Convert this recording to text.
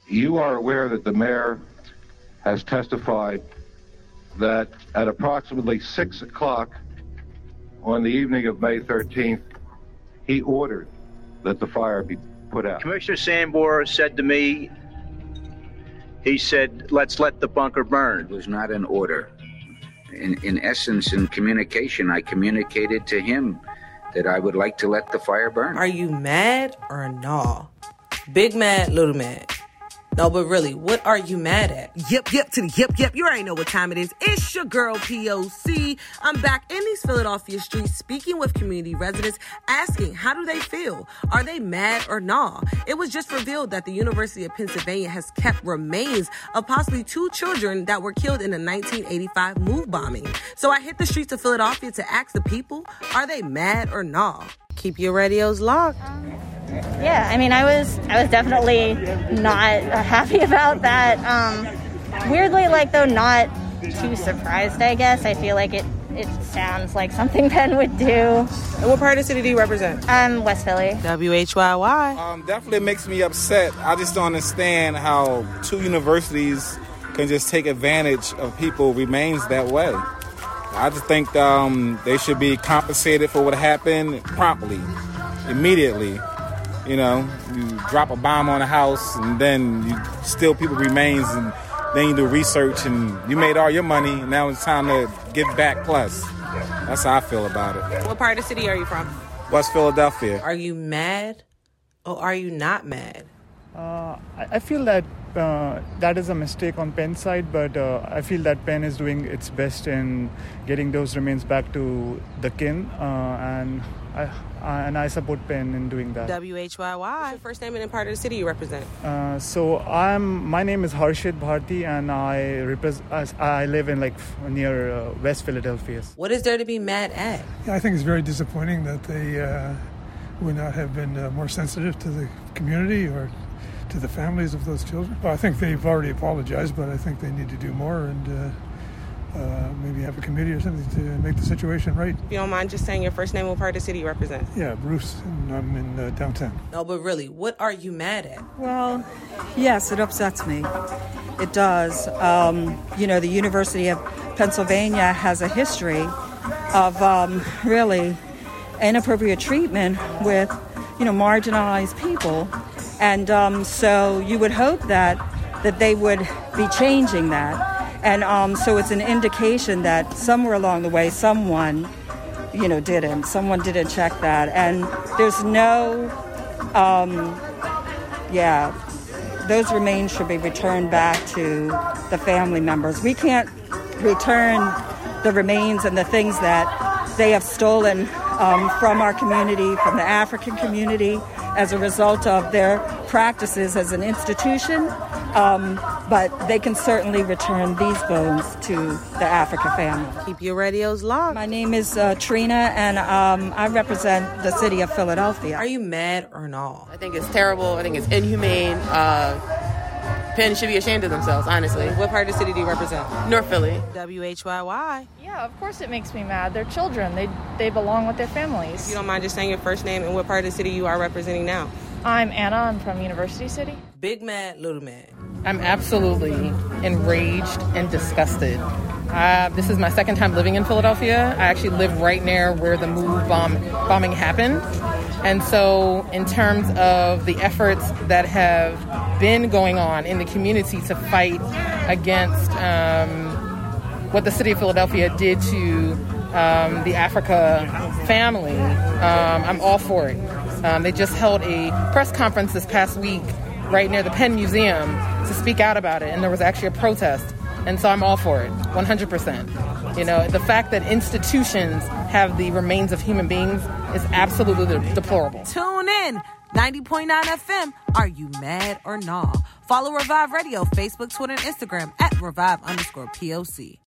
You are aware that the mayor has testified that at approximately 6 o'clock on the evening of May 13th, he ordered that the fire be put out. Commissioner Sambor said to me, he said, let's let the bunker burn. It was not an order. In essence, in communication, I communicated to him that I would like to let the fire burn. Are you mad or no? Big mad, little mad. No, but really, what are you mad at? Yep to the yep. You already know what time it is. It's your girl, POC. I'm back in these Philadelphia streets speaking with community residents, asking how do they feel? Are they mad or nah? It was just revealed that the University of Pennsylvania has kept remains of possibly 2 children that were killed in the 1985 MOVE bombing. So I hit the streets of Philadelphia to ask the people, are they mad or nah? Keep your radios locked. Yeah, I mean, I was definitely not happy about that. Weirdly, though, not too surprised, I guess. I feel like it sounds like something Ben would do. And what part of the city do you represent? West Philly. WHYY. Definitely makes me upset. I just don't understand how 2 universities can just take advantage of people remains that way. I just think they should be compensated for what happened promptly, immediately. You know, you drop a bomb on a house and then you steal people's remains and then you do research and you made all your money and now it's time to give back plus. That's how I feel about it. What part of the city are you from? West Philadelphia. Are you mad or are you not mad? I feel that that is a mistake on Penn's side, but I feel that Penn is doing its best in getting those remains back to the kin, and I support Penn in doing that. WHYY. What's your first name and the part of the city you represent? My name is Harshit Bharti, and I live in near West Philadelphia. What is there to be mad at? Yeah, I think it's very disappointing that they would not have been more sensitive to the community or to the families of those children. Well, I think they've already apologized, but I think they need to do more and maybe have a committee or something to make the situation right. If you don't mind just saying your first name and what part of the city you represent. Yeah, Bruce, and I'm in downtown. No, but really, what are you mad at? Well, yes, it upsets me. It does. The University of Pennsylvania has a history of really inappropriate treatment with, marginalized people. And so you would hope that they would be changing that. And so it's an indication that somewhere along the way, someone didn't check that. And there's those remains should be returned back to the family members. We can't return the remains and the things that they have stolen from our community, from the African community, as a result of their practices as an institution, but they can certainly return these bones to the African family. Keep your radios locked. My name is Trina, and I represent the city of Philadelphia. Are you mad or no? I think it's terrible. I think it's inhumane. Penn should be ashamed of themselves, honestly. What part of the city do you represent? North Philly. WHYY. Yeah, of course it makes me mad. They're children. They belong with their families. If you don't mind just saying your first name and what part of the city you are representing now. I'm Anna. I'm from University City. Big mad, little mad. I'm absolutely enraged and disgusted. This is my second time living in Philadelphia. I actually live right near where the MOVE bombing happened. And so in terms of the efforts that have been going on in the community to fight against what the city of Philadelphia did to the Africa family, I'm all for it. They just held a press conference this past week right near the Penn Museum to speak out about it, and there was actually a protest. And so I'm all for it, 100%. The fact that institutions have the remains of human beings is absolutely deplorable. Tune in. 90.9 FM. Are you mad or nah? Follow Revive Radio, Facebook, Twitter, and Instagram at Revive_POC.